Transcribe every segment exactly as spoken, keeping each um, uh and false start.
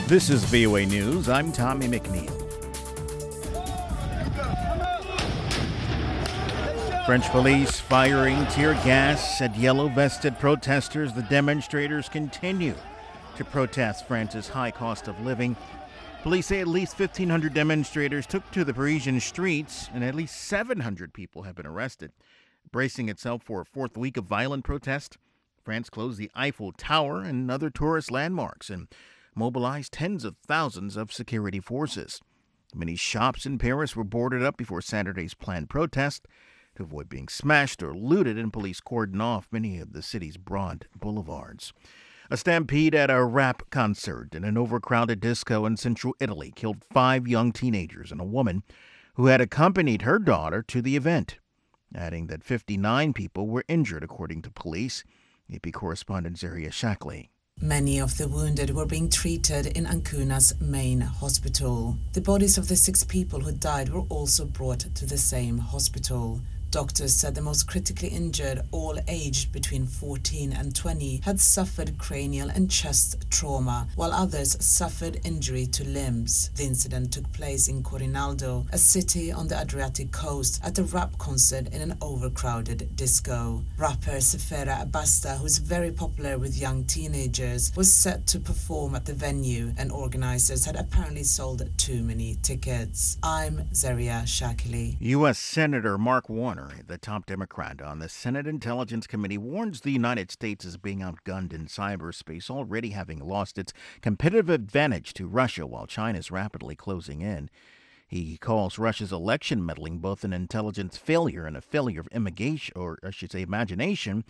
This is V O A News. I'm Tommy McNeil. French police firing tear gas at yellow-vested protesters. The demonstrators continue to protest France's high cost of living. Police say at least fifteen hundred demonstrators took to the Parisian streets, and at least seven hundred people have been arrested. Bracing itself for a fourth week of violent protest, France closed the Eiffel Tower and other tourist landmarks and mobilized tens of thousands of security forces. Many shops in Paris were boarded up before Saturday's planned protest to avoid being smashed or looted, and police cordoned off many of the city's broad boulevards. A stampede at a rap concert in an overcrowded disco in central Italy killed five young teenagers and a woman who had accompanied her daughter to the event, adding that fifty-nine people were injured, according to police. A P correspondent Zaria Shackley. Many of the wounded were being treated in Ancuna's main hospital. The bodies of the six people who died were also brought to the same hospital. Doctors said the most critically injured, all aged between fourteen and twenty, had suffered cranial and chest trauma, while others suffered injury to limbs. The incident took place in Corinaldo, a city on the Adriatic coast, at a rap concert in an overcrowded disco. Rapper Seferra Abasta, who is very popular with young teenagers, was set to perform at the venue, and organizers had apparently sold too many tickets. I'm Zaria Shakili. U S Senator Mark Warner, the top Democrat on the Senate Intelligence Committee, warns the United States is being outgunned in cyberspace, already having lost its competitive advantage to Russia while China is rapidly closing in. He calls Russia's election meddling both an intelligence failure and a failure of immigration, or I should say imagination,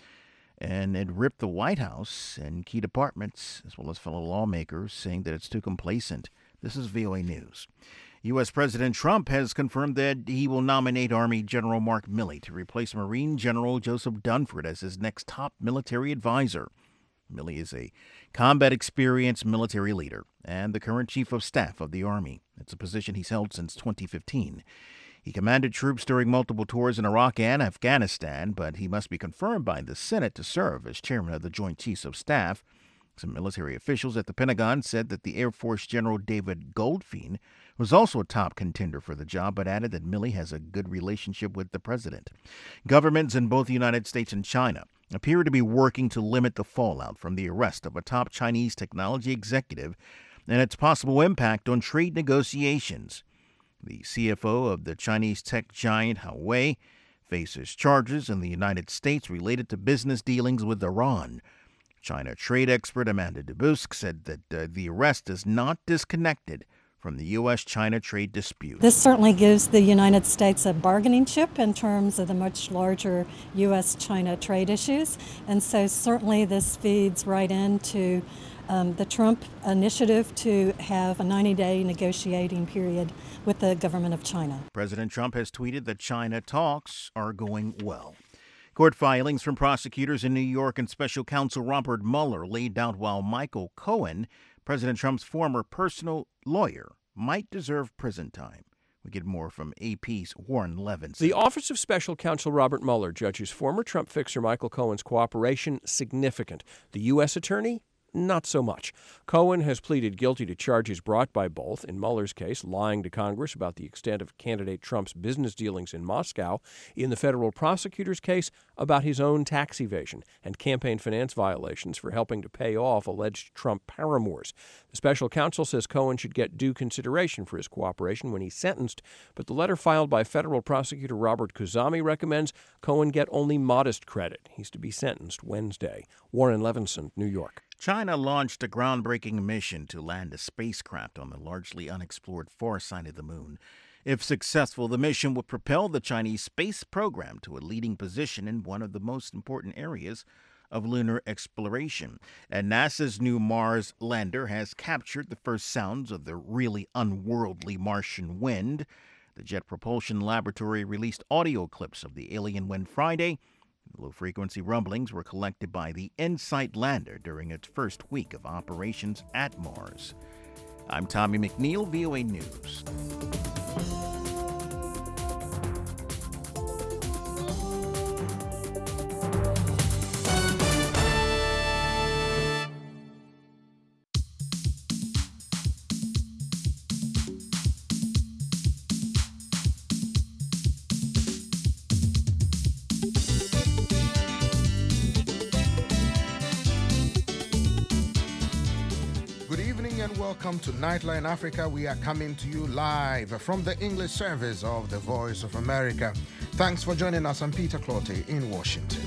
and it ripped the White House and key departments, as well as fellow lawmakers, saying that it's too complacent. This is V O A News. U S. President Trump has confirmed that he will nominate Army General Mark Milley to replace Marine General Joseph Dunford as his next top military advisor. Milley is a combat-experienced military leader and the current chief of staff of the Army. It's a position he's held since twenty fifteen. He commanded troops during multiple tours in Iraq and Afghanistan, but he must be confirmed by the Senate to serve as chairman of the Joint Chiefs of Staff. Some military officials at the Pentagon said that the Air Force General David Goldfein was also a top contender for the job, but added that Milley has a good relationship with the president. Governments in both the United States and China appear to be working to limit the fallout from the arrest of a top Chinese technology executive and its possible impact on trade negotiations. The C F O of the Chinese tech giant Huawei faces charges in the United States related to business dealings with Iran. China trade expert Amanda Dubusk said that uh, the arrest is not disconnected from the U S China trade dispute. This certainly gives the United States a bargaining chip in terms of the much larger U S China trade issues. And so certainly this feeds right into um, the Trump initiative to have a ninety-day negotiating period with the government of China. President Trump has tweeted that China talks are going well. Court filings from prosecutors in New York and special counsel Robert Mueller laid out while Michael Cohen, President Trump's former personal lawyer, might deserve prison time. We get more from A P's Warren Levinson. The Office of Special Counsel Robert Mueller judges former Trump fixer Michael Cohen's cooperation significant. The U S attorney, not so much. Cohen has pleaded guilty to charges brought by both, in Mueller's case, lying to Congress about the extent of candidate Trump's business dealings in Moscow, in the federal prosecutor's case, about his own tax evasion and campaign finance violations for helping to pay off alleged Trump paramours. The special counsel says Cohen should get due consideration for his cooperation when he's sentenced, but the letter filed by federal prosecutor Robert Khuzami recommends Cohen get only modest credit. He's to be sentenced Wednesday. Warren Levinson, New York. China launched a groundbreaking mission to land a spacecraft on the largely unexplored far side of the moon. If successful, the mission would propel the Chinese space program to a leading position in one of the most important areas of lunar exploration. And NASA's new Mars lander has captured the first sounds of the really unworldly Martian wind. The Jet Propulsion Laboratory released audio clips of the alien wind Friday. Low-frequency rumblings were collected by the InSight lander during its first week of operations at Mars. I'm Tommy McNeil, V O A News. Good evening and welcome to Nightline Africa. We are coming to you live from the English service of the Voice of America. Thanks for joining us. I'm Peter Clottey in Washington.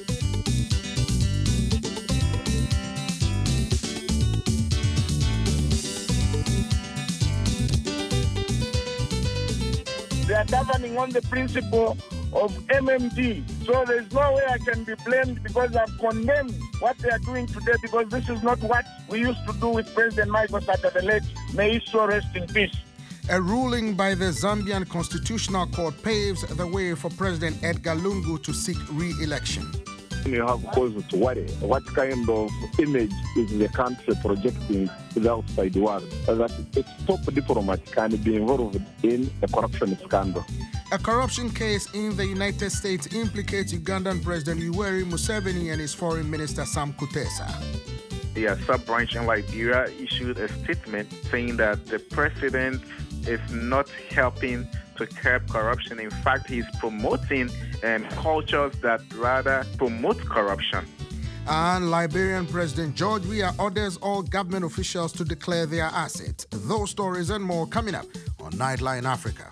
They are governing on the principle of M M D. So there's no way I can be blamed because I've condemned what they are doing today, because this is not what we used to do with President Michael Sata, the late. May he so rest in peace. A ruling by the Zambian Constitutional Court paves the way for President Edgar Lungu to seek re-election. You have cause to worry. What kind of image is the country projecting to the outside world? That it's top diplomat can be involved in a corruption scandal. A corruption case in the United States implicates Ugandan President Yoweri Museveni and his Foreign Minister Sam Kutesa. The sub-branch in Liberia issued a statement saying that the president is not helping to curb corruption. In fact, he's promoting um, cultures that rather promote corruption. And Liberian President George Weah orders all government officials to declare their assets. Those stories and more coming up on Nightline Africa.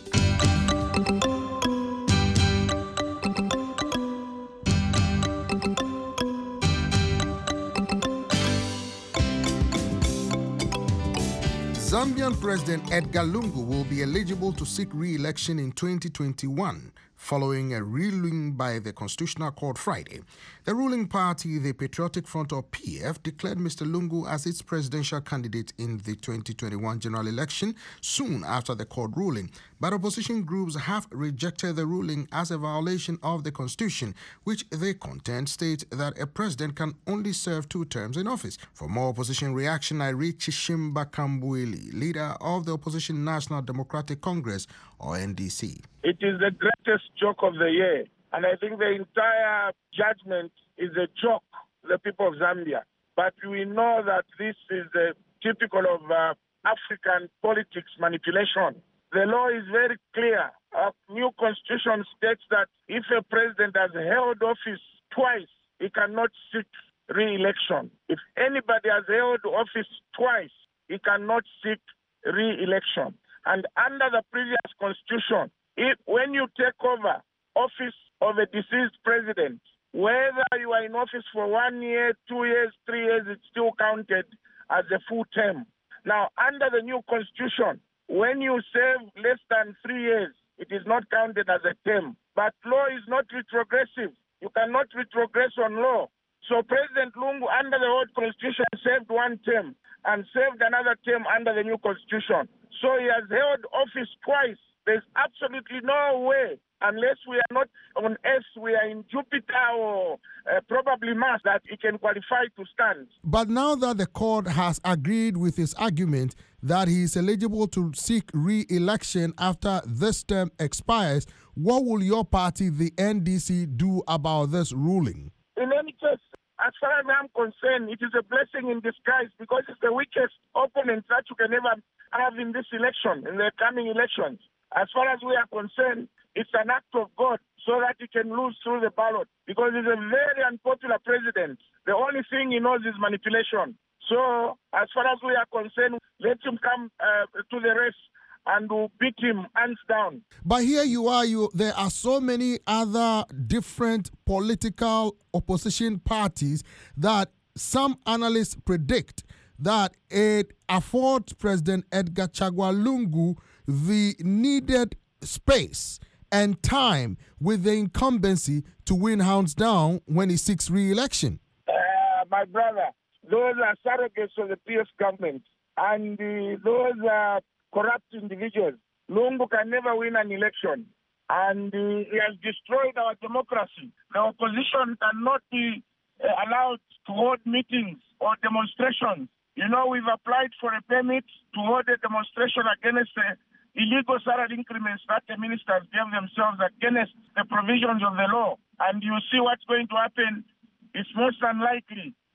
Zambian President Edgar Lungu will be eligible to seek re-election in twenty twenty-one, following a ruling by the Constitutional Court Friday. The ruling party, the Patriotic Front or P F, declared Mister Lungu as its presidential candidate in the twenty twenty-one general election soon after the court ruling. But opposition groups have rejected the ruling as a violation of the Constitution, which they contend states that a president can only serve two terms in office. For more opposition reaction, I read Chishimba Kambwili, leader of the opposition National Democratic Congress, or N D C. It is the greatest joke of the year, and I think the entire judgment is a joke to the people of Zambia. But we know that this is uh, typical of uh, African politics manipulation. The law is very clear. Our new constitution states that if a president has held office twice, he cannot seek re-election. If anybody has held office twice, he cannot seek re-election. And under the previous constitution, if, when you take over office of a deceased president, whether you are in office for one year, two years, three years, it's still counted as a full term. Now, under the new constitution, when you serve less than three years, it is not counted as a term. But law is not retrogressive. You cannot retrogress on law. So President Lungu, under the old constitution, served one term and served another term under the new constitution. So he has held office twice. There's absolutely no way, unless we are not on Earth, we are in Jupiter or uh, probably Mars, that he can qualify to stand. But now that the court has agreed with his argument that he is eligible to seek re-election after this term expires, what will your party, the N D C, do about this ruling? In any case, as far as I'm concerned, it is a blessing in disguise, because it's the weakest opponent that you can ever have in this election, in the coming elections. As far as we are concerned, it's an act of God so that he can lose through the ballot, because he's a very unpopular president. The only thing he knows is manipulation. So as far as we are concerned, let him come uh, to the race and we'll beat him hands down. But here you are, you there are so many other different political opposition parties that some analysts predict that it affords President Edgar Chagwa Lungu the needed space and time with the incumbency to win hands down when he seeks re-election. Uh, my brother, those are surrogates of the P F government, and uh, those are corrupt individuals. Lungu can never win an election, and uh, he has destroyed our democracy. The opposition cannot be uh, allowed to hold meetings or demonstrations. You know, we've applied for a permit to hold a demonstration against the illegal salary increments that the ministers gave themselves against the provisions of the law. And you see what's going to happen. It's most unlikely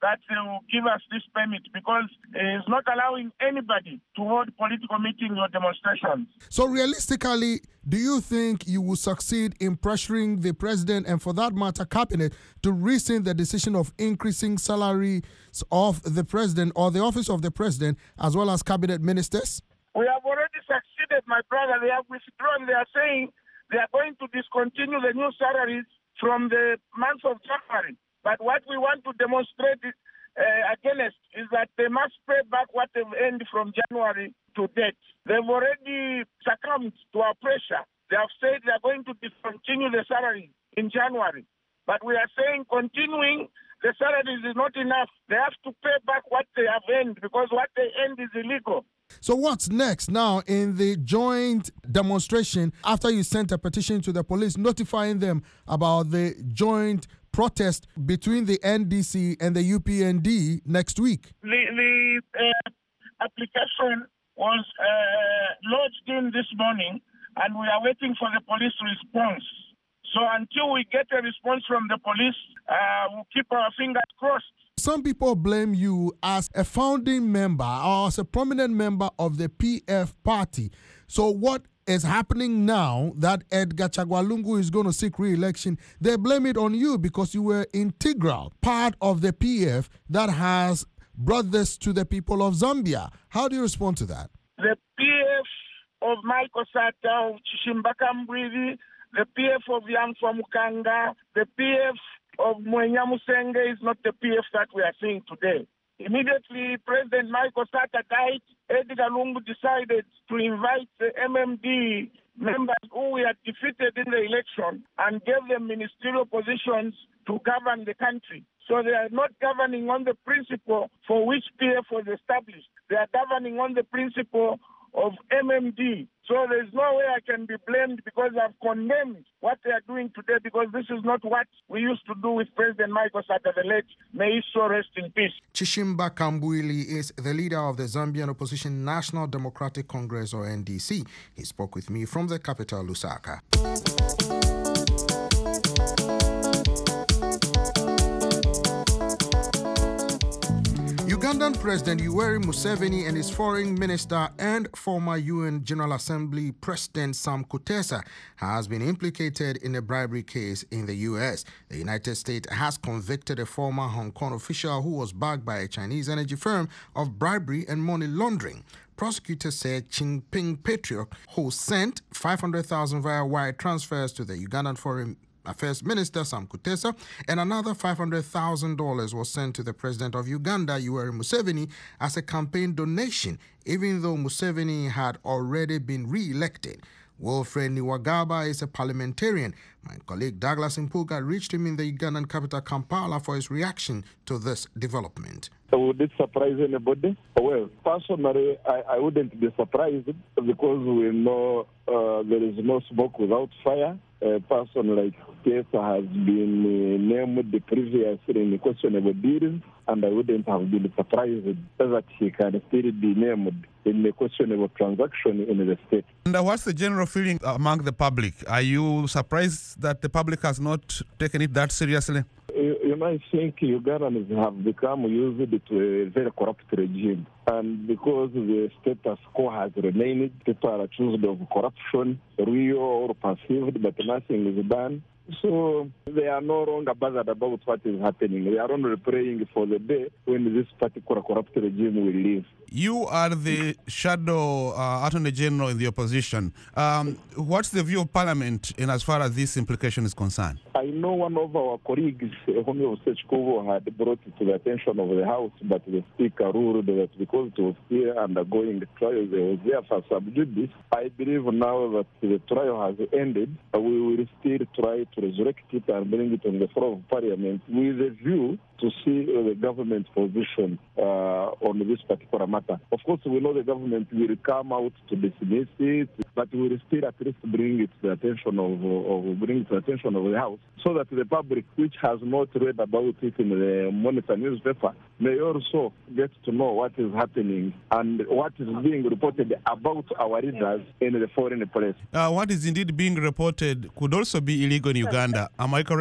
that they will give us this permit, because it's not allowing anybody to hold political meetings or demonstrations. So realistically, do you think you will succeed in pressuring the president and, for that matter, cabinet to rescind the decision of increasing salaries of the president or the office of the president as well as cabinet ministers? We have already succeeded, my brother. They have withdrawn. They are saying they are going to discontinue the new salaries from the month of January. But what we want to demonstrate is, uh, against is that they must pay back what they've earned from January to date. They've already succumbed to our pressure. They have said they are going to discontinue the salaries in January. But we are saying continuing the salaries is not enough. They have to pay back what they have earned, because what they earned is illegal. So what's next now in the joint demonstration after you sent a petition to the police notifying them about the joint protest between the N D C and the U P N D next week? The, the uh, application was uh, lodged in this morning, and we are waiting for the police response. So until we get a response from the police, uh, we'll keep our fingers crossed. Some people blame you as a founding member or as a prominent member of the P F party. So what is happening now that Edgar Chagwa Lungu is going to seek re-election, they blame it on you because you were integral part of the P F that has brought this to the people of Zambia. How do you respond to that? The P F of Michael Sata, of Chishimbaka Mbwidi, the P F of Yamfa Mukanga, the P F of Mwenya Musenge is not the P F that we are seeing today. Immediately, President Michael Sata died. Edgar Lungu decided to invite the M M D members who we had defeated in the election and gave them ministerial positions to govern the country. So they are not governing on the principle for which P F was established. They are governing on the principle of M M D. So there's no way I can be blamed because I've condemned what they are doing today, because this is not what we used to do with President Michael Sata, the late. May his soul rest in peace. Chishimba Kambwili is the leader of the Zambian Opposition National Democratic Congress, or N D C. He spoke with me from the capital, Lusaka. Ugandan President Yoweri Museveni and his foreign minister and former U N General Assembly President Sam Kutesa has been implicated in a bribery case in the U S. The United States has convicted a former Hong Kong official who was backed by a Chinese energy firm of bribery and money laundering. Prosecutors said Jinping Patriot, who sent five hundred thousand dollars via wire transfers to the Ugandan Foreign Affairs Minister Sam Kutesa, and another five hundred thousand dollars was sent to the President of Uganda, Yoweri Museveni, as a campaign donation, even though Museveni had already been re-elected. Wilfred Niwagaba is a parliamentarian. My colleague Douglas Impuga reached him in the Ugandan capital Kampala for his reaction to this development. Would it surprise anybody? Well, personally, I, I wouldn't be surprised because we know uh, there is no smoke without fire. A person like Kutesa has been uh, named previously in questionable deals, and I wouldn't have been surprised that he can still be named in a questionable transaction in the state. And what's the general feeling among the public? Are you surprised that the public has not taken it that seriously? You, you might think Ugandans have become used to a very corrupt regime. And because the status quo has remained, people are accused of corruption, real or perceived, but nothing is done. So they are no longer bothered about what is happening. They are only praying for the day when this particular corrupt regime will leave. You are the shadow uh, Attorney General in the opposition. Um, what's the view of Parliament in as far as this implication is concerned? I know one of our colleagues, Homeo Sechkovo, had brought it to the attention of the House, but the Speaker ruled that because it was still undergoing the trial, they was there for sub judice. I believe now that the trial has ended, we will still try to resurrect it and bring it on the floor of Parliament with a view to see uh, the government's position uh, on this particular matter. Of course, we know the government will come out to dismiss it, but we will still at least bring it to the attention of, of bring it to the attention of the House, so that the public, which has not read about it in the Monitor newspaper, may also get to know what is happening and what is being reported about our leaders in the foreign press. Uh, what is indeed being reported could also be illegal in Uganda. Am I correct?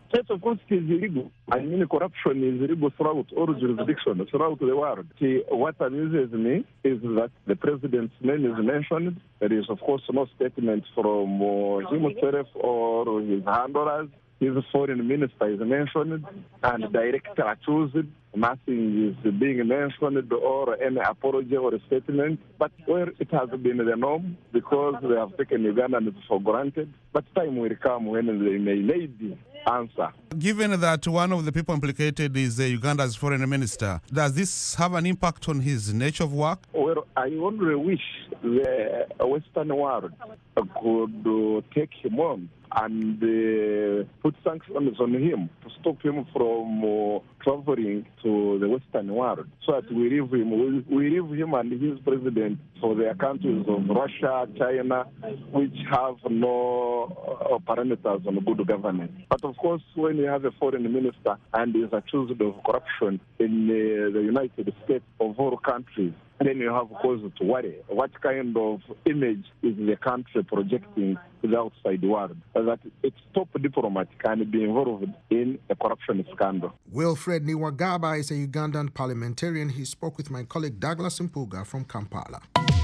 Yes, of course, it is illegal. I mean, corruption is illegal throughout all jurisdictions, throughout the world. See, what amuses me is that the president's name is mentioned. There is, of course, no statement from uh, himself or his handlers. His foreign minister is mentioned and director accused. Nothing is being mentioned or any apology or statement. But where it has been the norm because they have taken Ugandans for granted. But time will come when they may need the answer. Given that one of the people implicated is uh, Uganda's foreign minister, does this have an impact on his nature of work? Well, I only wish the Western world could uh, take him on and uh, put sanctions on him to stop him from uh, traveling to the Western world, so that we leave him, we, we leave him and his president for their countries of Russia, China, which have no uh, parameters on good governance. But of course, when you have a foreign minister and is accused of corruption in uh, the United States of all countries, then you have cause to worry. What kind of image is the country projecting to the outside world? That its top diplomat can be involved in a corruption scandal. Wilfred Niwagaba is a Ugandan parliamentarian. He spoke with my colleague Douglas Mpuga from Kampala.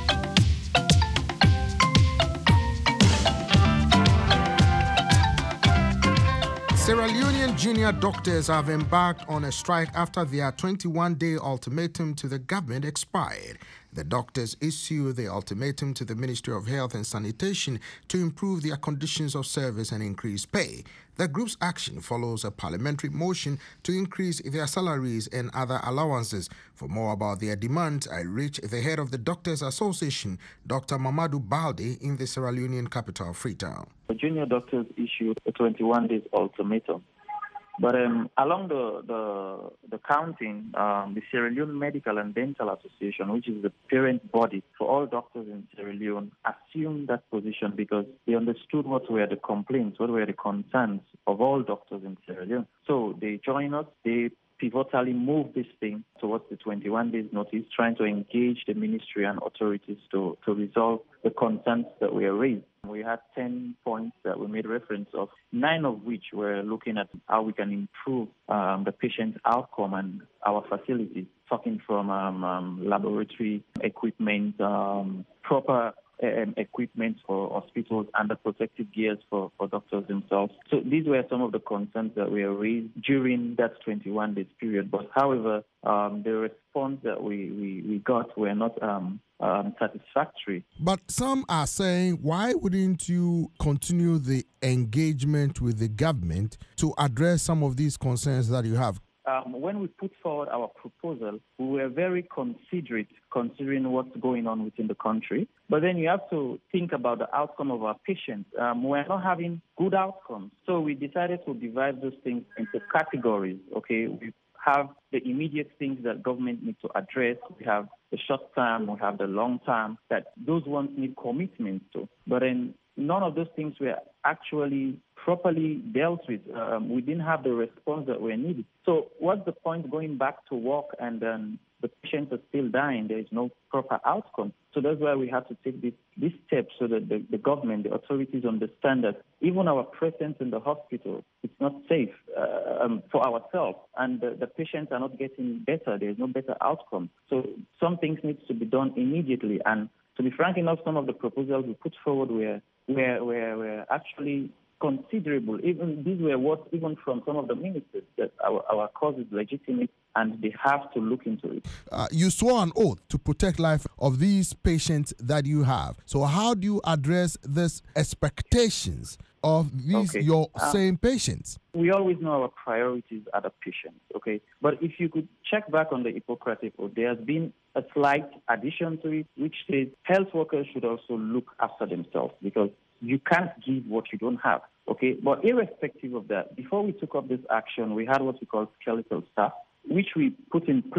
Sierra Leonean junior doctors have embarked on a strike after their twenty-one day ultimatum to the government expired. The doctors issued the ultimatum to the Ministry of Health and Sanitation to improve their conditions of service and increase pay. The group's action follows a parliamentary motion to increase their salaries and other allowances. For more about their demands, I reached the head of the Doctors Association, Doctor Mamadou Balde, in the Sierra Leonean capital, Freetown. The junior doctors issued a twenty-one days ultimatum. But um, along the the, the counting, um, the Sierra Leone Medical and Dental Association, which is the parent body for all doctors in Sierra Leone, assumed that position because they understood what were the complaints, what were the concerns of all doctors in Sierra Leone. So they joined us, they pivotally moved this thing towards the twenty-one days notice, trying to engage the ministry and authorities to, to resolve the concerns that were raised. We had ten points that we made reference of, nine of which were looking at how we can improve um, the patient outcome and our facilities, talking from um, um, laboratory equipment, um, proper Um, equipment for hospitals and the protective gears for, for doctors themselves. So these were some of the concerns that were raised during that twenty-one days period. But however, um, the response that we, we, we got were not um, um, satisfactory. But some are saying, why wouldn't you continue the engagement with the government to address some of these concerns that you have? Um, when we put forward our proposal, we were very considerate considering what's going on within the country. But then you have to think about the outcome of our patients. Um, we're not having good outcomes. So we decided to divide those things into categories, okay? We have the immediate things that government needs to address. We have the short term, we have the long term, that those ones need commitment to. But then none of those things were actually properly dealt with. Um, we didn't have the response that we needed. So what's the point going back to work and then the patients are still dying? There is no proper outcome. So that's why we have to take this, this step so that the, the government, the authorities understand that even our presence in the hospital, it's not safe uh, um, for ourselves. And the, the patients are not getting better. There is no better outcome. So some things need to be done immediately. And to be frank enough, some of the proposals we put forward were, were, were, were actually considerable. Even these were words even from some of the ministers that our, our cause is legitimate and they have to look into it. Uh, you swore an oath to protect life of these patients that you have. So how do you address these expectations of these okay. your um, same patients? We always know our priorities are the patients, okay? But if you could check back on the Hippocratic Oath, there has been a slight addition to it, which says health workers should also look after themselves because you can't give what you don't have, okay? But irrespective of that, before we took up this action, we had what we call skeletal staff, which we put in place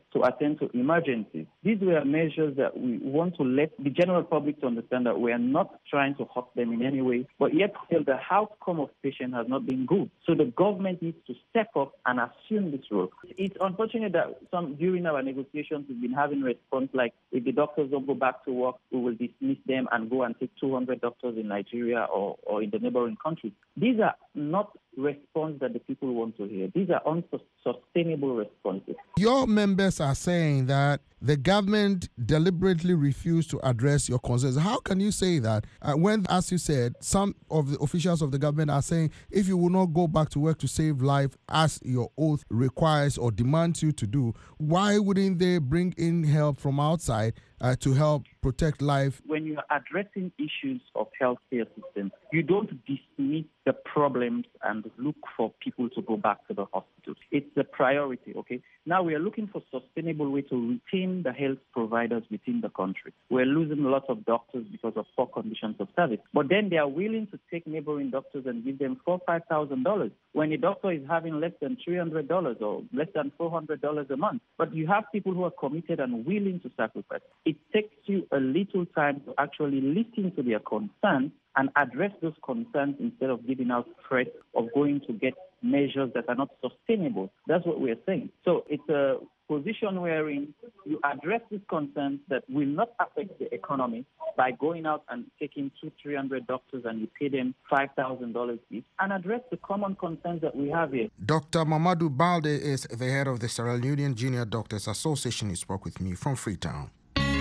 to attend to emergencies. These were measures that we want to let the general public to understand that we are not trying to hurt them in any way, but yet still the outcome of patients has not been good. So the government needs to step up and assume this role. It's unfortunate that some during our negotiations we've been having response like, if the doctors don't go back to work, we will dismiss them and go and take two hundred doctors in Nigeria or, or in the neighboring countries. These are not response that the people want to hear. These are unsustainable responses. Your members are saying that the government deliberately refused to address your concerns. How can you say that uh, when, as you said, some of the officials of the government are saying if you will not go back to work to save life as your oath requires or demands you to do, why wouldn't they bring in help from outside uh, to help protect life? When you are addressing issues of healthcare systems, you don't dismiss the problems and look for people to go back to the hospital. It's a priority, okay? Now we are looking for sustainable way to retain the health providers within the country. We're losing a lot of doctors because of poor conditions of service. But then they are willing to take neighboring doctors and give them four, five thousand dollars when a doctor is having less than three hundred dollars or less than four hundred dollars a month. But you have people who are committed and willing to sacrifice. It takes you a little time to actually listen to their concerns and address those concerns instead of giving out threats of going to get measures that are not sustainable. That's what we're saying. So it's a position wherein you address these concerns that will not affect the economy by going out and taking two, three hundred doctors and you pay them five thousand dollars each, and address the common concerns that we have here. Doctor Mamadou Balde is the head of the Sierra Leonean Junior Doctors Association. He spoke with me from Freetown.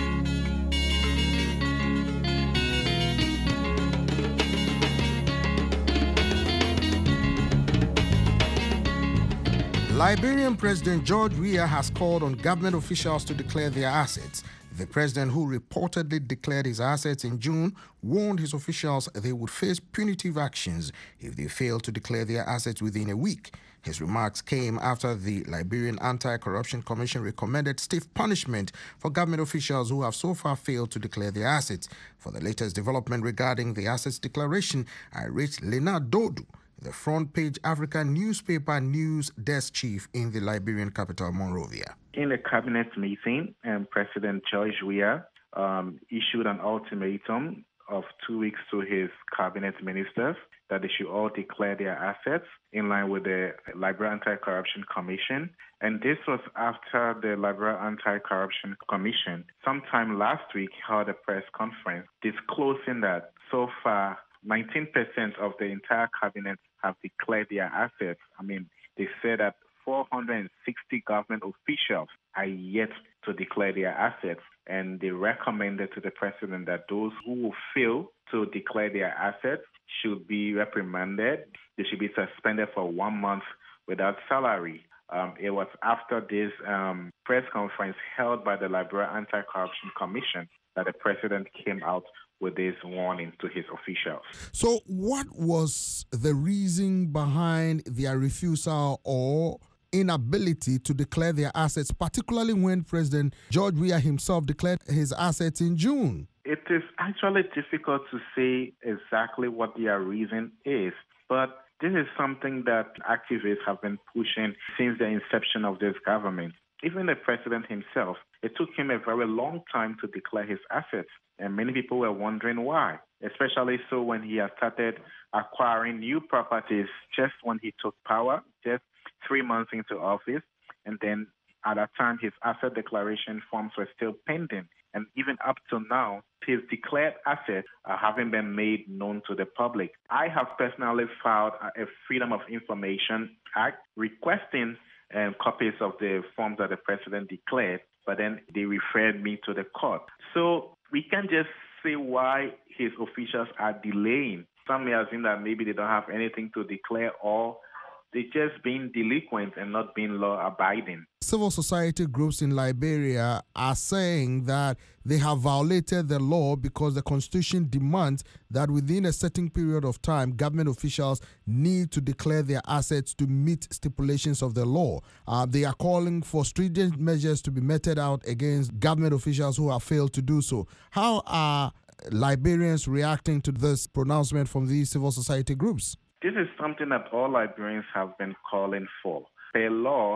Liberian President George Weah has called on government officials to declare their assets. The president, who reportedly declared his assets in June, warned his officials they would face punitive actions if they failed to declare their assets within a week. His remarks came after the Liberian Anti-Corruption Commission recommended stiff punishment for government officials who have so far failed to declare their assets. For the latest development regarding the assets declaration, I reached Lena Dodu, the Front Page Africa newspaper news desk chief in the Liberian capital, Monrovia. In the cabinet meeting, um, President George Weah um, issued an ultimatum of two weeks to his cabinet ministers that they should all declare their assets in line with the Liberia Anti-Corruption Commission. And this was after the Liberia Anti-Corruption Commission sometime last week held a press conference disclosing that so far nineteen percent of the entire cabinet have declared their assets. I mean, they said that four hundred sixty government officials are yet to declare their assets, and they recommended to the president that those who will fail to declare their assets should be reprimanded. They should be suspended for one month without salary. Um, it was after this um, press conference held by the Liberia Anti-Corruption Commission that the president came out with this warning to his officials. So what was the reason behind their refusal or inability to declare their assets, particularly when President George Weah himself declared his assets in June? It is actually difficult to say exactly what their reason is, but this is something that activists have been pushing since the inception of this government. Even the president himself, it took him a very long time to declare his assets, and many people were wondering why, especially so when he had started acquiring new properties just when he took power, just three months into office, and then at that time his asset declaration forms were still pending. And even up to now, his declared assets uh, haven't been made known to the public. I have personally filed a Freedom of Information Act requesting um, copies of the forms that the president declared, but then they referred me to the court. So we can't just say why his officials are delaying. Some may assume that maybe they don't have anything to declare, or they're just being delinquent and not being law-abiding. Civil society groups in Liberia are saying that they have violated the law because the Constitution demands that within a certain period of time, government officials need to declare their assets to meet stipulations of the law. Uh, they are calling for stringent measures to be meted out against government officials who have failed to do so. How are Liberians reacting to this pronouncement from these civil society groups? This is something that all Liberians have been calling for. Per law,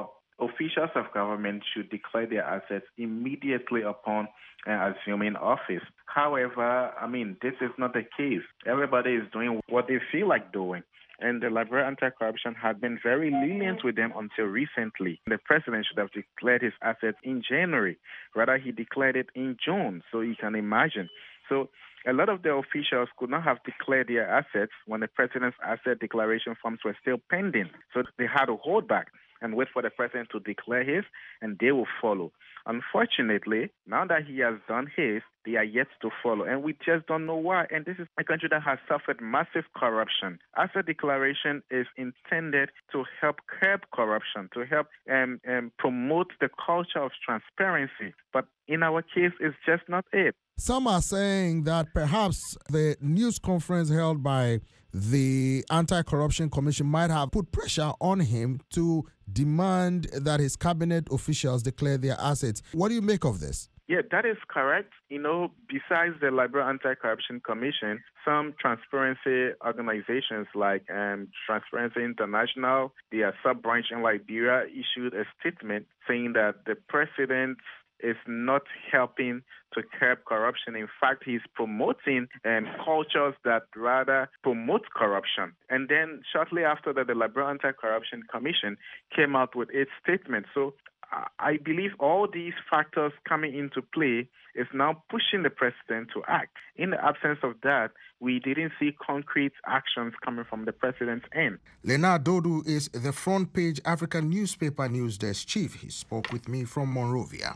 officials of government should declare their assets immediately upon uh, assuming office. However, I mean, this is not the case. Everybody is doing what they feel like doing. And the Liberia Anti-Corruption had been very lenient with them until recently. The president should have declared his assets in January. Rather, he declared it in June, so you can imagine. So a lot of the officials could not have declared their assets when the president's asset declaration forms were still pending. So they had to hold back and wait for the president to declare his, and they will follow. Unfortunately, now that he has done his, they are yet to follow, and we just don't know why. And this is a country that has suffered massive corruption. Asset declaration is intended to help curb corruption, to help um, um, promote the culture of transparency. But in our case, it's just not it. Some are saying that perhaps the news conference held by the Anti-Corruption Commission might have put pressure on him to demand that his cabinet officials declare their assets. What do you make of this? Yeah, that is correct. You know, besides the Liberia Anti-Corruption Commission, some transparency organizations like um, Transparency International, their sub-branch in Liberia, issued a statement saying that the president is not helping to curb corruption. In fact, he's promoting um, cultures that rather promote corruption. And then shortly after that, the Liberia Anti-Corruption Commission came out with its statement. So uh, I believe all these factors coming into play is now pushing the president to act. In the absence of that, we didn't see concrete actions coming from the president's end. Leonard Dodu is the front page African newspaper news desk chief. He spoke with me from Monrovia.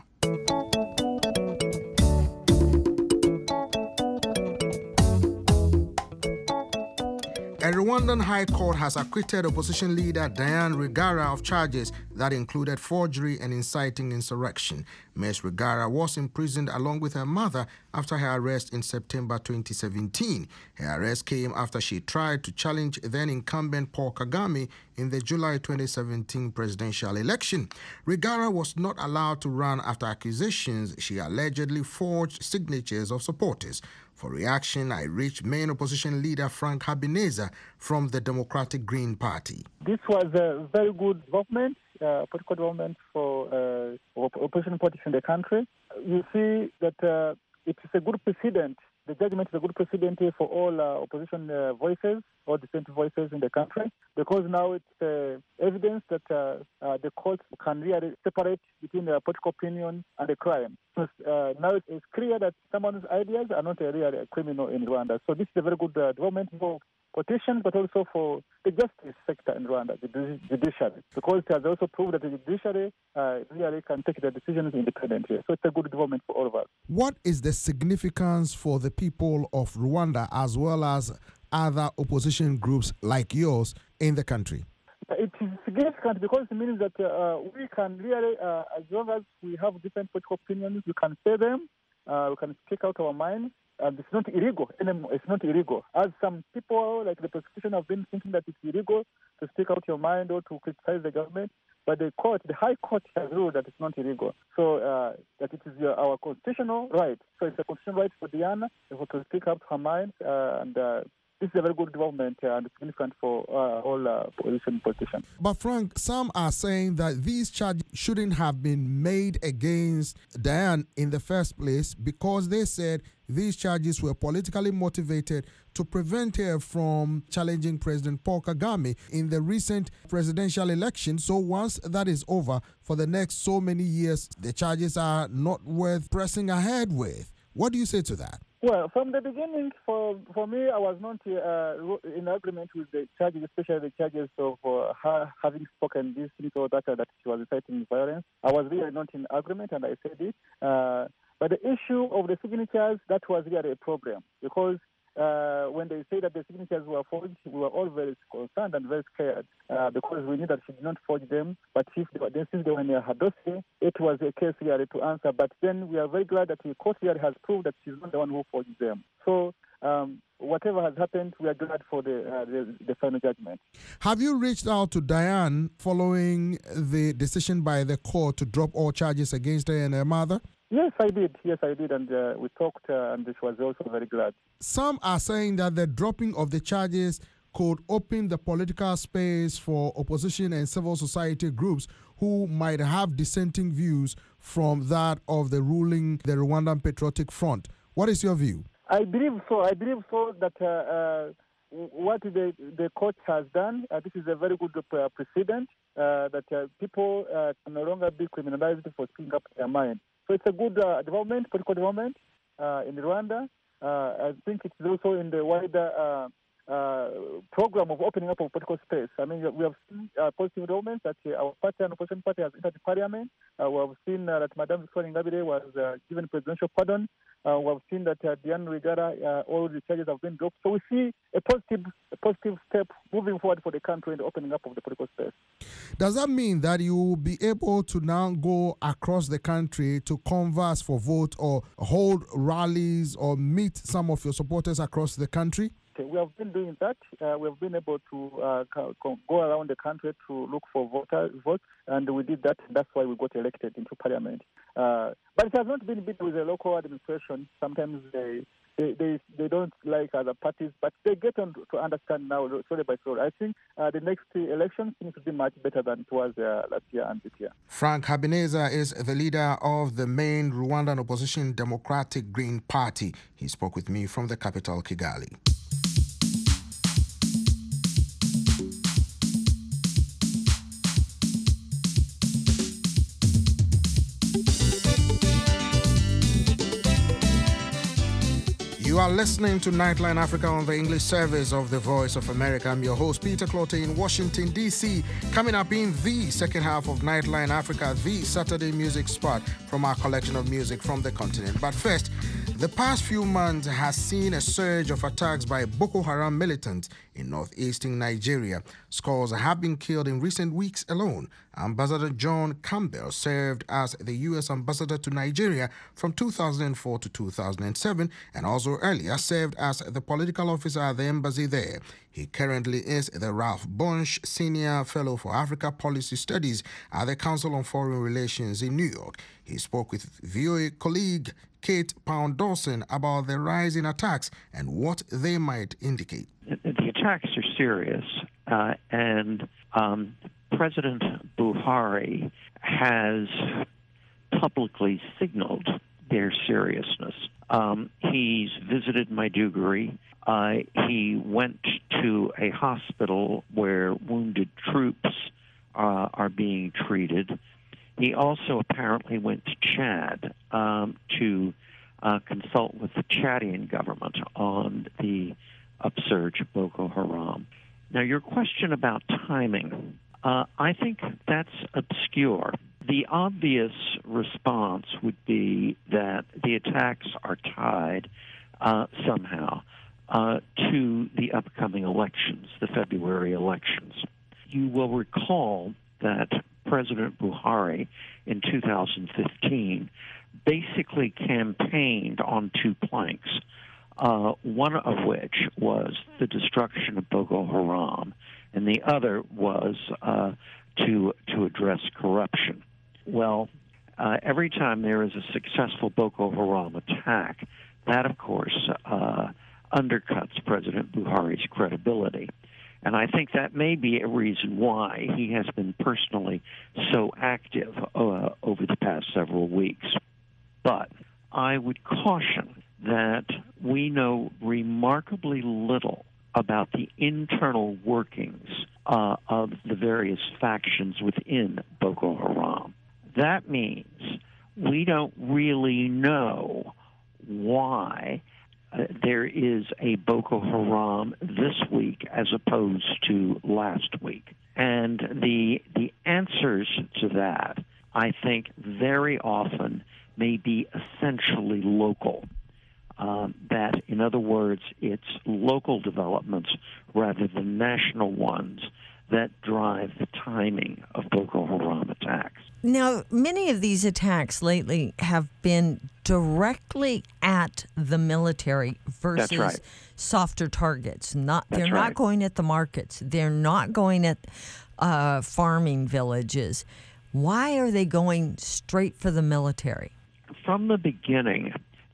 A Rwandan High Court has acquitted opposition leader Diane Rwigara of charges that included forgery and inciting insurrection. Miz Rwigara was imprisoned along with her mother after her arrest in September twenty seventeen. Her arrest came after she tried to challenge then-incumbent Paul Kagame in the July twenty seventeen presidential election. Rwigara was not allowed to run after accusations she allegedly forged signatures of supporters. For reaction, I reached main opposition leader Frank Habineza from the Democratic Green Party. This was a very good development, uh, political development for uh, opposition parties in the country. You see that uh, it is a good precedent. The judgment is a good precedent for all uh, opposition uh, voices, all dissenting voices in the country, because now it's uh, evidence that uh, uh, the courts can really separate between the political opinion and the crime. So uh, now it's clear that someone's ideas are not a real criminal in Rwanda. So this is a very good uh, development for politicians, but also for the justice sector in Rwanda, the judiciary, because it has also proved that the judiciary uh, really can take the decisions independently. So it's a good development for all of us. What is the significance for the people of Rwanda as well as other opposition groups like yours in the country? It is significant because it means that uh, we can really, uh, as long as we have different political opinions, we can say them, uh, we can speak out our minds. And it's not illegal anymore. It's not illegal. As some people, like the prosecution, have been thinking that it's illegal to speak out your mind or to criticize the government. But the court, the High Court, has ruled that it's not illegal. So uh, that it is uh, our constitutional right. So it's a constitutional right for Diana to speak up her mind, uh, and uh, this is a very good development uh, and significant for uh, all uh, opposition politicians. But Frank, some are saying that these charges shouldn't have been made against Diane in the first place because they said these charges were politically motivated to prevent her from challenging President Paul Kagame in the recent presidential election. So once that is over, for the next so many years, the charges are not worth pressing ahead with. What do you say to that? Well, from the beginning, for for me, I was not uh, in agreement with the charges, especially the charges of uh, her having spoken this little that that she was inciting violence. I was really not in agreement, and I said it. Uh, but the issue of the signatures, that was really a problem, because uh, when they say that the signatures were forged, we were all very concerned and very scared uh, because we knew that she did not forge them. But if they were, since they were in her dossier, it was a case really to answer. But then we are very glad that the court really has proved that she's not the one who forged them. So um, whatever has happened, we are glad for the, uh, the the final judgment. Have you reached out to Diane following the decision by the court to drop all charges against her and her mother? Yes, I did. Yes, I did. And uh, we talked, uh, and this was also very glad. Some are saying that the dropping of the charges could open the political space for opposition and civil society groups who might have dissenting views from that of the ruling, the Rwandan Patriotic Front. What is your view? I believe so. I believe so that uh, uh, what the, the court has done, uh, this is a very good uh, precedent, uh, that uh, people uh, can no longer be criminalized for speaking up their mind. So it's a good uh, development, political development uh, in Rwanda. Uh, I think it's also in the wider uh, uh, program of opening up of political space. I mean, we have seen uh, positive developments that uh, our party and opposition party has entered the parliament. Uh, we have seen uh, that Madame Victoire Ingabire was uh, given presidential pardon. Uh, we have seen that uh, Diane Rwigara, uh, all the charges have been dropped. So we see a positive, a positive step moving forward for the country in the opening up of the political space. Does that mean that you will be able to now go across the country to converse for vote or hold rallies or meet some of your supporters across the country? We have been doing that. Uh, we have been able to uh, go around the country to look for voter votes, and we did that. That's why we got elected into parliament. Uh, but it has not been big with the local administration. Sometimes they they, they, they don't like other parties, but they get on to understand now, slowly by slowly. I think uh, the next election seems to be much better than it was uh, last year and this year. Frank Habineza is the leader of the main Rwandan opposition Democratic Green Party. He spoke with me from the capital, Kigali. You are listening to Nightline Africa on the English service of the Voice of America. I'm your host, Peter Clottey in Washington, D C Coming up in the second half of Nightline Africa, the Saturday music spot from our collection of music from the continent. But first, the past few months has seen a surge of attacks by Boko Haram militants in northeastern Nigeria. Scores have been killed in recent weeks alone. Ambassador John Campbell served as the U S ambassador to Nigeria from two thousand four to two thousand seven and also earlier served as the political officer at the embassy there. He currently is the Ralph Bunche Senior Fellow for Africa Policy Studies at the Council on Foreign Relations in New York. He spoke with V O A colleague Kate Pound-Dawson about the rise in attacks and what they might indicate. The attacks are serious, uh, and um, President Buhari has publicly signaled their seriousness. Um, he's visited Maiduguri. Uh, he went to a hospital where wounded troops uh, are being treated. He also apparently went to Chad um, to uh, consult with the Chadian government on the upsurge of Boko Haram. Now, your question about timing, uh, I think that's obscure. The obvious response would be that the attacks are tied uh, somehow uh, to the upcoming elections, the February elections. You will recall that President Buhari in two thousand fifteen basically campaigned on two planks, uh, one of which was the destruction of Boko Haram, and the other was uh, to to address corruption. Well, uh, every time there is a successful Boko Haram attack, that, of course, uh, undercuts President Buhari's credibility. And I think that may be a reason why he has been personally so active uh, over the past several weeks. But I would caution that we know remarkably little about the internal workings uh, of the various factions within Boko Haram. That means we don't really know why Uh, there is a Boko Haram this week as opposed to last week. And the the answers to that, I think, very often may be essentially local. Um, that, in other words, it's local developments rather than national ones that drive the timing of Boko Haram attacks. Now, many of these attacks lately have been directly at the military versus That's right. softer targets. Not That's they're right. not going at the markets. They're not going at uh, farming villages. Why are they going straight for the military? From the beginning,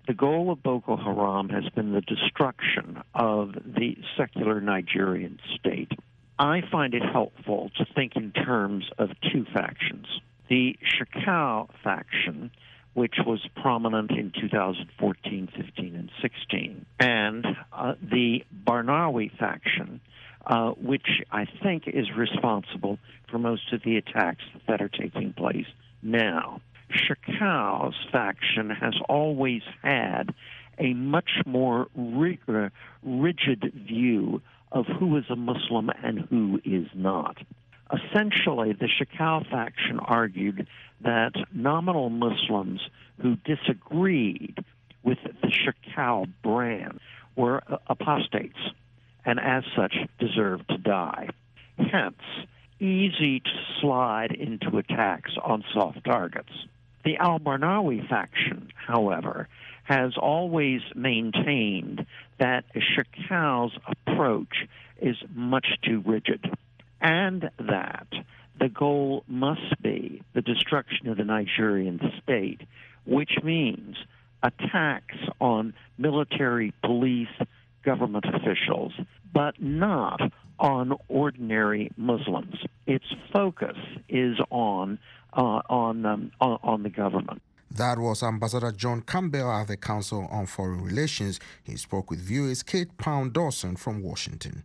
the goal of Boko Haram has been the destruction of the secular Nigerian state. I find it helpful to think in terms of two factions. The Shekau faction, which was prominent in two thousand fourteen, fifteen, and sixteen, and uh, the Barnawi faction, uh, which I think is responsible for most of the attacks that are taking place now. Shekau's faction has always had a much more rig- rigid view of who is a Muslim and who is not. Essentially, the Shekau faction argued that nominal Muslims who disagreed with the Shekau brand were apostates and as such deserved to die. Hence, easy to slide into attacks on soft targets. The al-Barnawi faction, however, has always maintained that Shekau's approach is much too rigid, and that the goal must be the destruction of the Nigerian state, which means attacks on military, police, government officials, but not on ordinary Muslims. Its focus is on uh, on, um, on on the government. That was Ambassador John Campbell at the Council on Foreign Relations. He spoke with V O A's Kate Pound Dawson from Washington.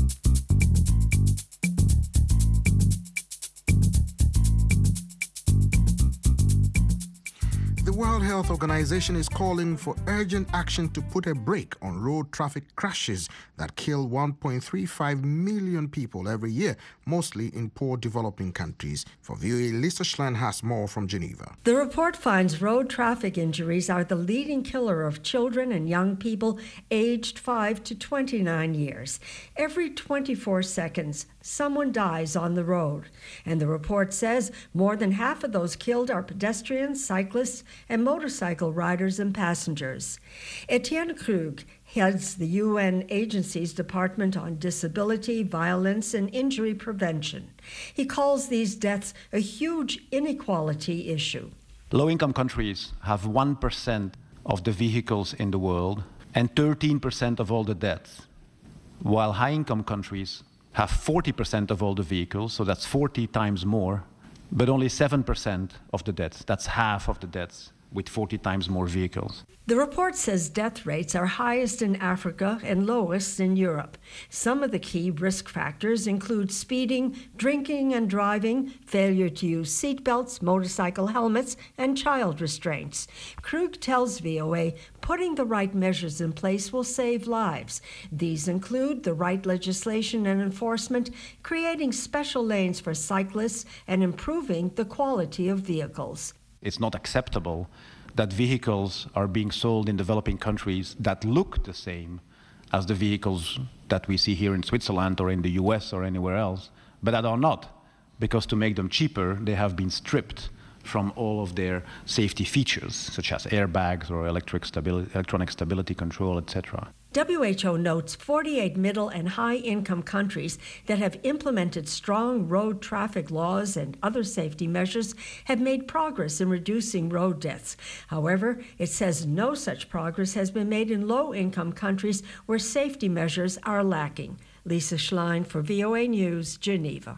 The World Health Organization is calling for urgent action to put a brake on road traffic crashes that kill one point three five million people every year, mostly in poor developing countries. For V O A, Lisa Schlein has more from Geneva. The report finds road traffic injuries are the leading killer of children and young people aged five to twenty-nine years. Every twenty-four seconds, someone dies on the road. And the report says more than half of those killed are pedestrians, cyclists, and motorcycle riders and passengers. Etienne Krug heads the U N agency's Department on Disability, Violence, and Injury Prevention. He calls these deaths a huge inequality issue. Low-income countries have one percent of the vehicles in the world and thirteen percent of all the deaths, while high-income countries have forty percent of all the vehicles, so that's forty times more, but only seven percent of the deaths. That's half of the deaths with forty times more vehicles. The report says death rates are highest in Africa and lowest in Europe. Some of the key risk factors include speeding, drinking and driving, failure to use seatbelts, motorcycle helmets, and child restraints. Krug tells V O A putting the right measures in place will save lives. These include the right legislation and enforcement, creating special lanes for cyclists, and improving the quality of vehicles. It's not acceptable that vehicles are being sold in developing countries that look the same as the vehicles that we see here in Switzerland or in the U S or anywhere else, but that are not, because to make them cheaper, they have been stripped from all of their safety features, such as airbags or electric stability, electronic stability control, et cetera. W H O notes forty-eight middle and high-income countries that have implemented strong road traffic laws and other safety measures have made progress in reducing road deaths. However, it says no such progress has been made in low-income countries where safety measures are lacking. Lisa Schlein for V O A News, Geneva.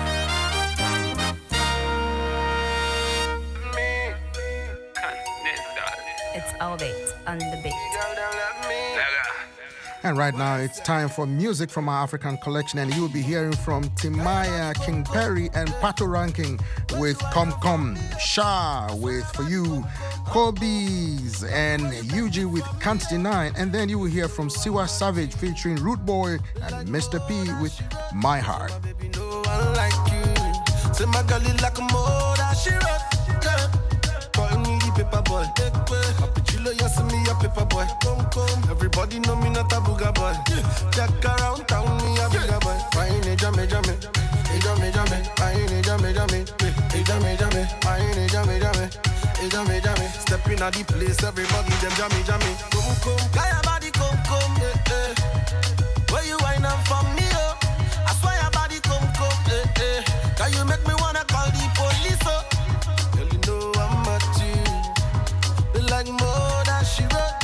It's Elevate on the beat. And right now it's time for music from our African collection, and you'll be hearing from Timaya, King Perry, and Pato Ranking with Come Come, Shah with For You, Kobe's, and Yuji with Can't Deny, and then you will hear from Siwa Savage featuring Root Boy and Mister P with My Heart. Paper boy, Apachilo, you see me a paper boy. Everybody know me not a booger boy. Jack around town, me a bigger boy. I ain't a jammy jammy, a jammy jammy. I ain't a jammy jammy, a jammy jammy. I ain't a jammy jammy, a jammy jammy. Stepping at the place, everybody them jammy jammy. Come come, guy your body come come, eh eh. Where you wind up from me oh? I swear your body come come, eh eh. Can you make me wanna call the police oh? Girl you know I'm at you. Like more than she wrote.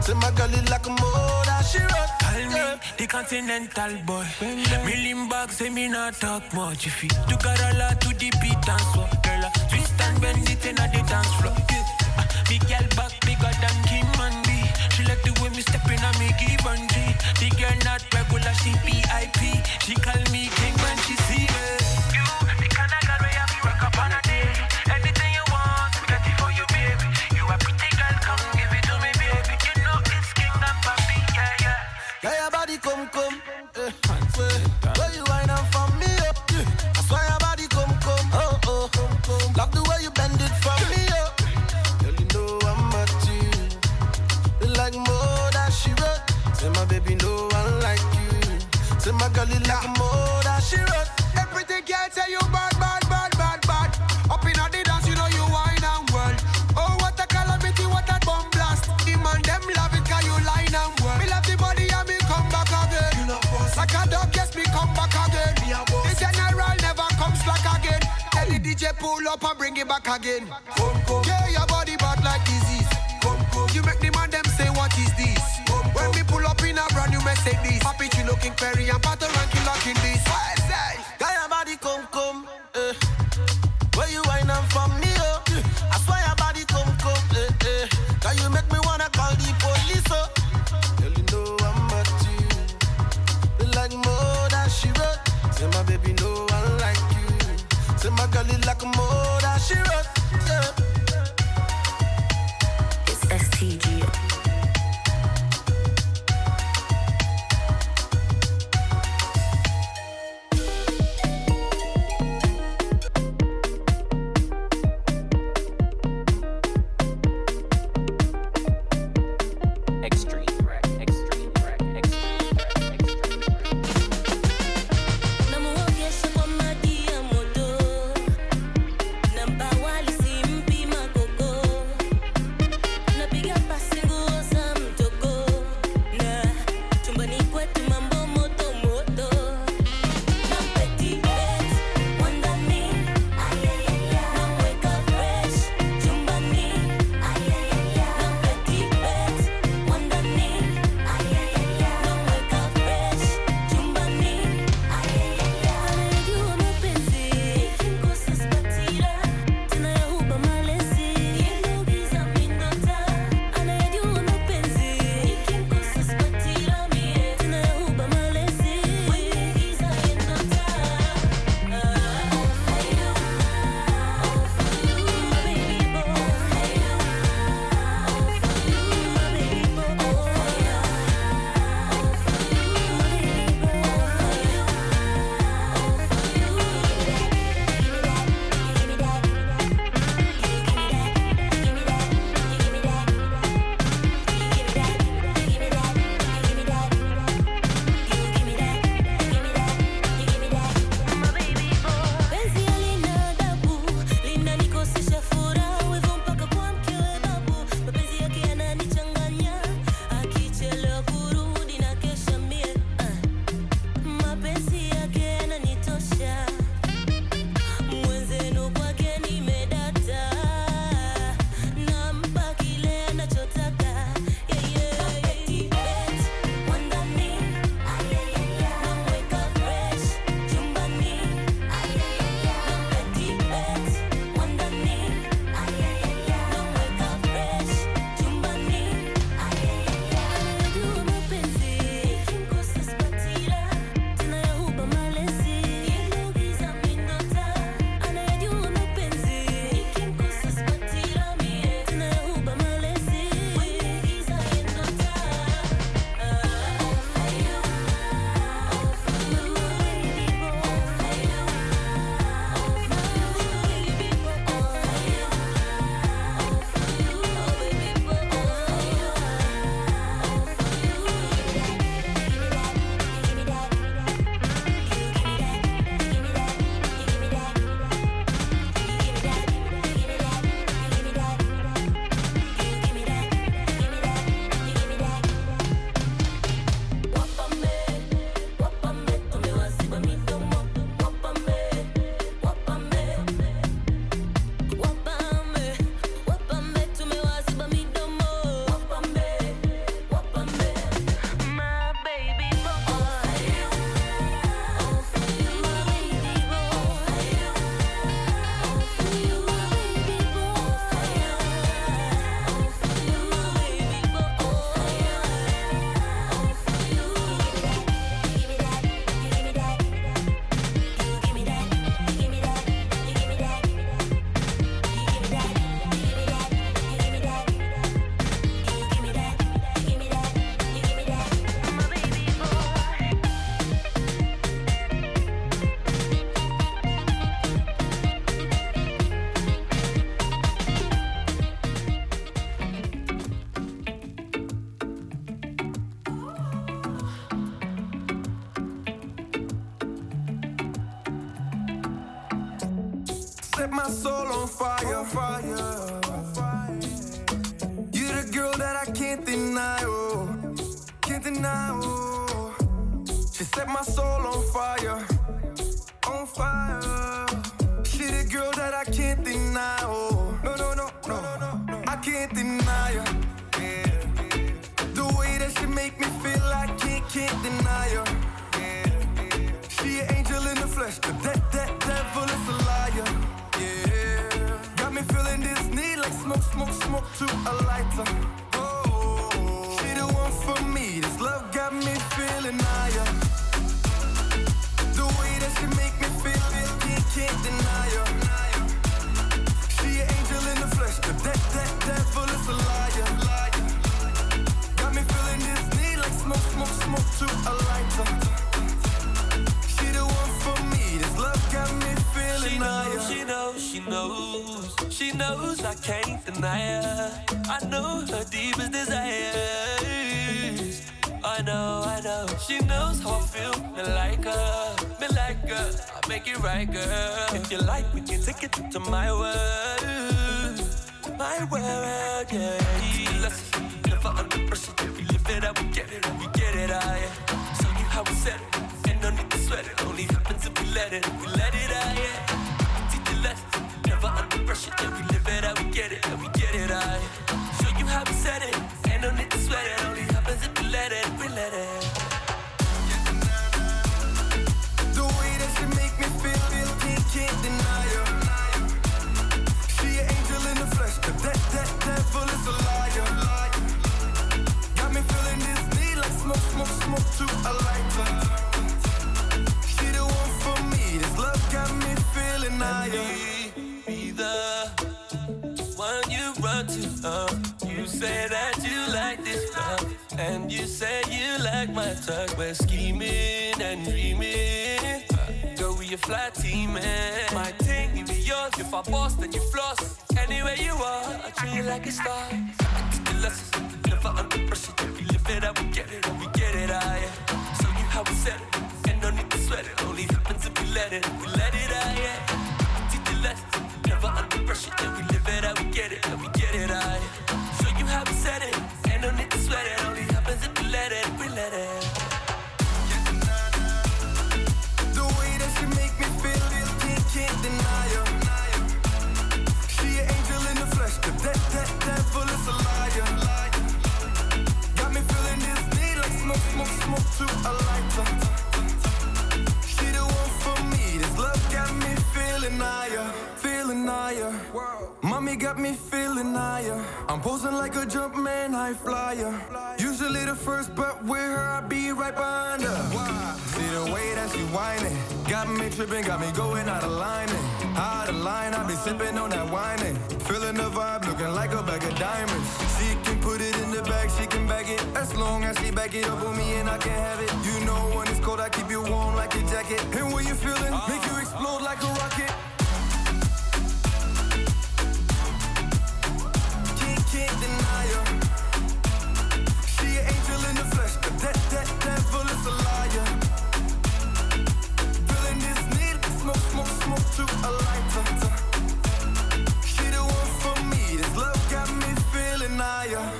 Say my girl is like a motor, she wrote. Call me the continental boy. Million bucks, say me not talk much. If you got a lot to the beat and so, girl, uh, twist and bend it in the dance floor. Yeah. Uh, big girl back bigger than Kim and B. She like the way me step in and me give and G. The girl not regular, she V I P. She call me king when she see me. You, the kind of girl where you have to rock up on a day. Anything you want, we got it for you, baby. You a pretty girl, come give it to me, baby. You know it's kingdom for me, yeah, yeah. Yeah, your body come, come. Eh, where you wind up for me, oh. Yeah. I swear your body come, come. Oh, oh, come, come. Love the way you bend it for me, oh. Girl, you know I'm at you. You like more than she wrote. Say my baby, no one like you. Say my girl, you like more than she wrote. Every pretty girl say you bad, bad, bad, bad, bad. Up in the dance, you know you wine and world. Oh, what a calamity, what a bomb blast. The man, them love it, cause you line and world. Me love the body and me come back again. You know, like a dog, yes, me come back again. The general never comes back again. Tell the D J pull up and bring it back again. Come, come. Yeah, your body bad like disease. Come, come. You make the man them say, what is this? Come, when come. We pull up in a brand new Mercedes. Happy you looking Perry and battle ranking locking this. I say, got your body come, come. Eh. Where you wine and from me, oh. I swear your body come, come. Eh, eh. Can you make me wanna call the police, oh. Girl, you know I'm at you. You like more than she wrote. Say my baby, no one like you. Say my girl, you like more than she wrote. Yeah. It's S T G. set my soul on fire. fire. You're the girl that I can't deny, oh, can't deny, oh. She set my soul on fire, on fire. She the girl that I can't deny, oh, no, no, no, no, no. I can't deny her, yeah. The way that she make me feel, I can't, can't deny her, yeah. She an angel in the flesh, but that, that devil is a liar, yeah. Got me feeling this need like smoke, smoke, smoke to a lighter. Oh, she the one for me. This love got me feeling higher. The way that she make me feel, can't, can't deny her. She an angel in the flesh, but that, that devil is a liar. Got me feeling this need like smoke, smoke, smoke to a lighter. She the one for me. This love got me feeling higher. She knows, she knows, she knows I can't deny her. I know her deepest desires. I know, I know. She knows how I feel. Me like her, me like her. I make it right, girl. If you like, we can take it to my world, my world, yeah. Lesson, never under pressure. If we live it up, we get it, and we get it, ah, yeah. Show you how we set it, and no need to sweat it. Only happens if we let it, if we let it, ah, yeah. Teach the lesson, never under pressure. If we live it up, we get it, and we get it, ah, yeah. Show you how we set it, and no need to sweat it. Only happens if we let it, we let it. The way that she make me feel, can't, can't deny her. She an angel in the flesh, but that, that devil is a liar. Got me feeling this need like smoke, smoke, smoke to a lighter. She the one for me. This love got me feeling higher. Be the one you run to. Uh, you say that you like this love, and you say you like my touch. We're scheming and dreaming. Uh, girl, we a fly team, man. My thing, you be yours. If I boss, then you floss. Anywhere you are, I treat you like a star. I teach the lessons, never under pressure. If we live it up, we get it, and we get it, ah, yeah. Show you how we set it, and no need to sweat it. Only happens if we let it, if we let it, ah, yeah. Teach the lessons, never under pressure. If we live it up, we get it, and we get it, ah, yeah. Show you how we set it, and no need to sweat it. Only happens if we let it, if we let it. The way that she make me feel, can't, can't deny her. She an angel in the flesh, but that, that devil is a liar. Got me feeling this need like smoke, smoke, smoke to a lighter. She the one for me. This love got me feeling higher, feeling higher. Mommy got me feeling higher. I'm posing like a jump man, high flyer. Usually the first, but with her I be right behind her. See the way that she whining, got me tripping, got me going out of line. Out of line, I be sipping on that whining. Feeling the vibe, looking like a bag of diamonds. She can put it in the bag, she can bag it. As long as she back it up on me and I can have it. You know when it's cold, I keep you warm like a jacket. And when you feeling, make you explode like a rocket. Can't, can't deny her. She an angel in the flesh, but that, that devil is a liar. Feeling this need, smoke, smoke, smoke to a lighter. She the one for me. This love got me feeling higher.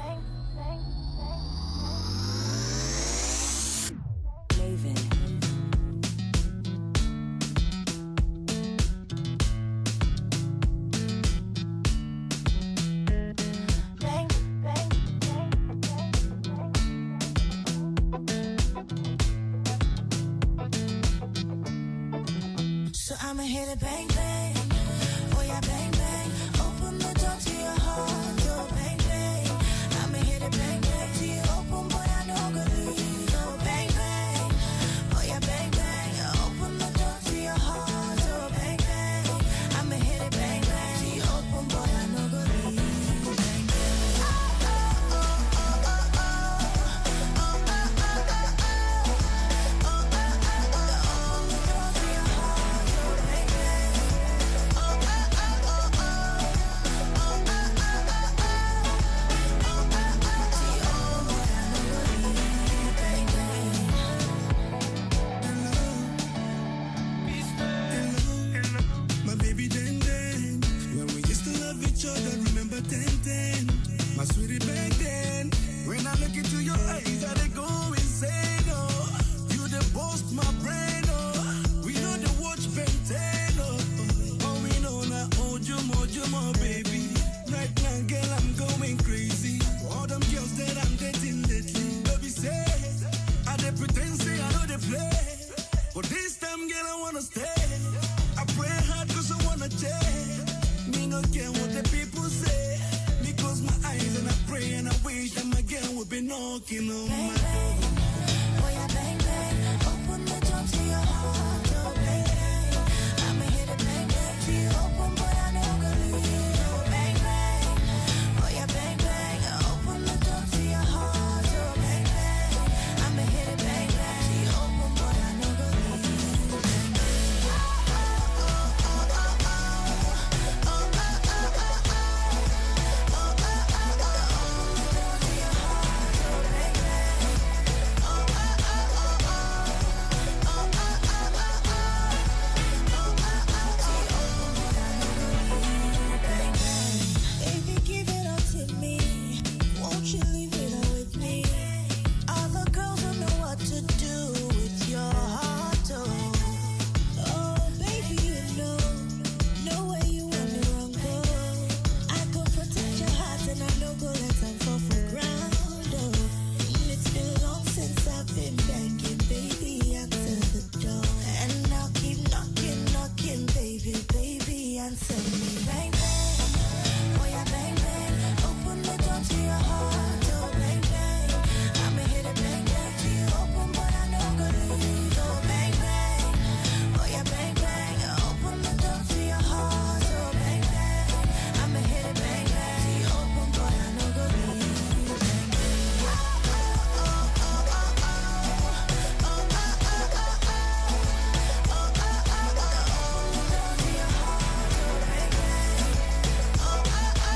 So I'ma hit it bang bang, oh yeah bang bang. Open the door to your heart, oh bang bang. I'ma hit it bang bang till you open, but I know I'm gonna leave. Oh bang bang, oh yeah bang bang. Open the door to your heart, oh bang bang. I'ma hit it bang bang till you open, but I know I'm gonna leave. Bang bang. Oh oh oh oh oh oh oh oh oh oh oh oh. Open the door to your heart, oh bang bang. knocking on my door. Oh yeah, bang bang, open the door to your heart. Oh bang bang, I'ma hit it bang bang till you open, but I know gonna leave. Oh bang bang, oh yeah, bang bang, open the door to your heart. Oh bang bang, I'ma hit it bang bang till you open, but I know gonna leave. Bang bang, oh oh oh oh oh oh oh oh oh oh. Baby, give it up to me. Won't you leave it all with me? Other girls don't know what to do with your heart, oh. Oh, baby, you know, know where you want me wrong, go. I go protect your heart and I know go let them fall for ground, oh. It's been long since I've been banging, baby, answer the door. And I'll keep knocking, knocking, baby, baby, answer me. Bang, bang, oh yeah, bang, bang, open the door to your heart, oh bang, bang, I'ma hit it bang, bang, till you open, but I know gonna leave, oh bang, bang, oh yeah, bang, bang, open the door to your heart, oh bang, bang, I'ma hit it bang, bang, till you open, but I know gonna leave, bang, bang, oh, oh, oh, oh, oh, oh, oh, oh, oh, oh, oh, oh, oh, open the door to your heart, oh bang, bang, oh, oh, oh, oh, oh, oh, oh, oh, oh, oh, oh,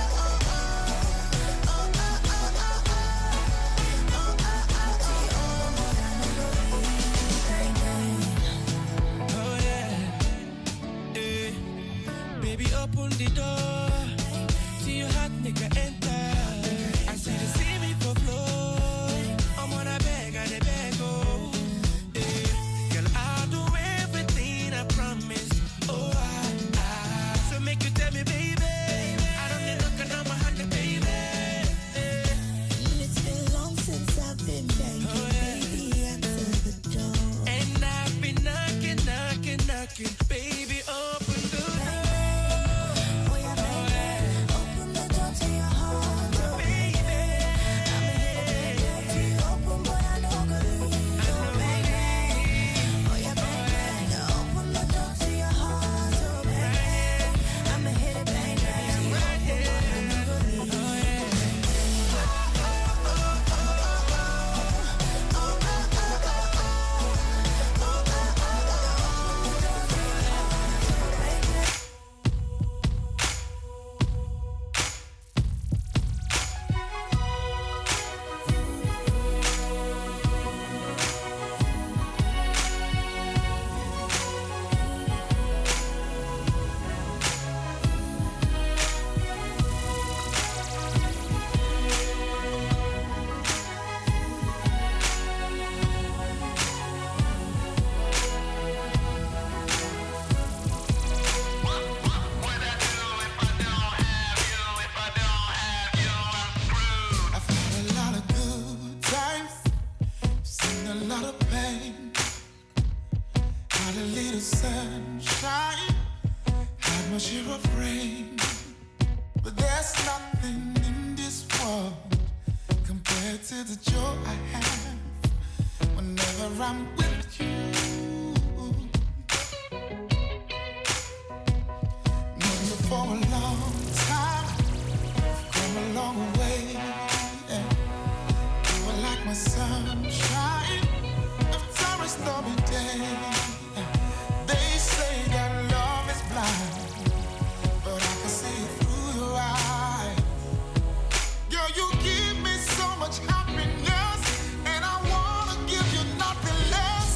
Oh yeah, eh. Baby, open the door. See your heart, nigga, enter. I see the see me for flow. I'm on a beg, I dey beg, oh. Eh. Girl, I'll do everything I promise. Oh, I, I. So make you tell me, baby. I don't need nothing on my hand, baby. Eh. it's been long since I've been banging, Oh, yeah. baby, answer the door. And I've been knocking, knocking, knocking. Baby, open the door. Oh yeah, bang, bang, open the door to your heart, oh baby, I'ma hit it bang, bang, till you open, but I know gonna leave, oh bang, bang, oh yeah, bang, bang, open the door to your heart, oh bang, bang, I'ma hit it bang, bang, till you open, but I know gonna leave, oh yeah, bang, bang, oh oh oh oh oh oh oh oh oh oh oh oh oh, open the door to your heart, oh bang, bang. I've had a lot of good times, seen a lot of pain, had a little sunshine, had my share of rain. But there's nothing in this world compared to the joy I have whenever I'm with you. Known you for a long time, come a long way. Yeah. You are like my sunshine after a stormy day. Yeah. They say that love is blind, but I can see it through your eyes. Girl, you give me so much happiness, and I wanna give you nothing less.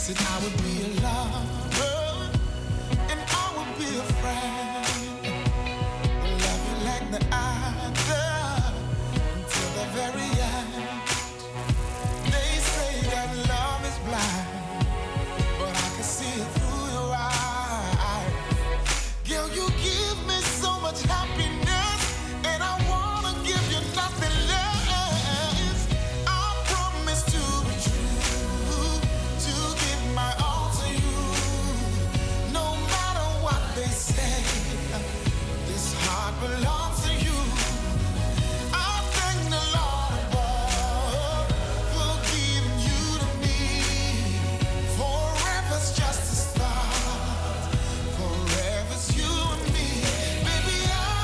Said I would be a lover and I would be a friend. Love you like the other until the very end. They say that love is blind, but I can see it through your eyes. Girl, you give me so much happiness, and I wanna give you nothing less. I promise to be true, to give my all to you, no matter what they say. This heart belongs to you. I thank the Lord above for giving you to me. Forever's just a start. Forever's you and me. Baby,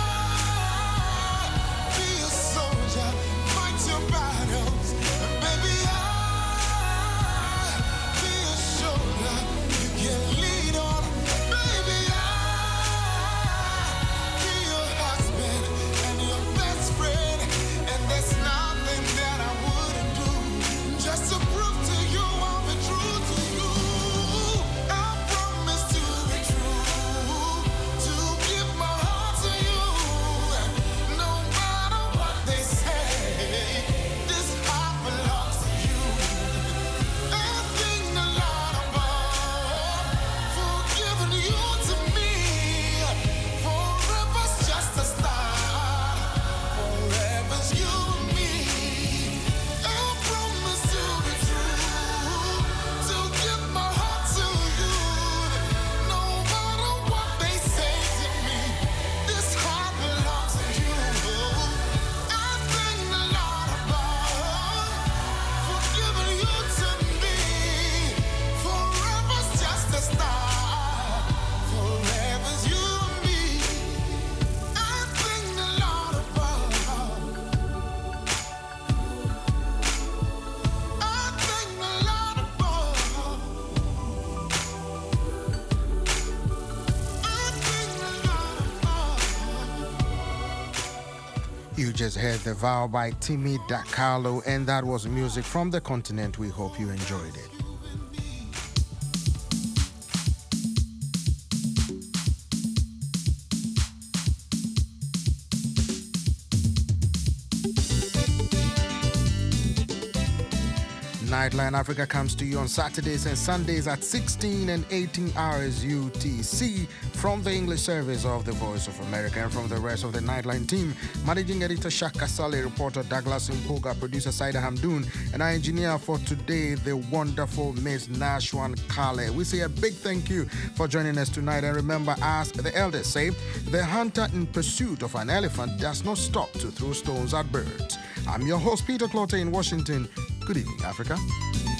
I'll be a soldier, fight your battles. And baby, I'll be a shoulder you can lean on. Baby, I'll be your husband and your best friend. And there's nothing that I wouldn't do just to prove to you I'll be true to you. I promise to be true, to give my heart to you, no matter what they say. This heart belongs to you. I thank the Lord above for giving you to me. Forever's just a start. Forever's you and me. I promise to be true, to give my heart to you, no matter what they say to me. This heart belongs to you. I thank the Lord above for giving you to me. Forever's just a start. Forever's you and me. I thank the Lord above. I thank the Lord above. I thank the Lord above. You just heard The Vow by Timmy DaCarlo, and that was music from the continent. We hope you enjoyed it. Nightline Africa comes to you on Saturdays and Sundays at sixteen and eighteen hours U T C from the English service of the Voice of America, and from the rest of the Nightline team. Managing editor Shaka Saleh, reporter Douglas Mpoga, producer Saida Hamdoun, and our engineer for today, the wonderful Miss Nashwan Kale. We say a big thank you for joining us tonight, and remember, as the elders say, the hunter in pursuit of an elephant does not stop to throw stones at birds. I'm your host, Peter Clotter in Washington. Good evening, Africa.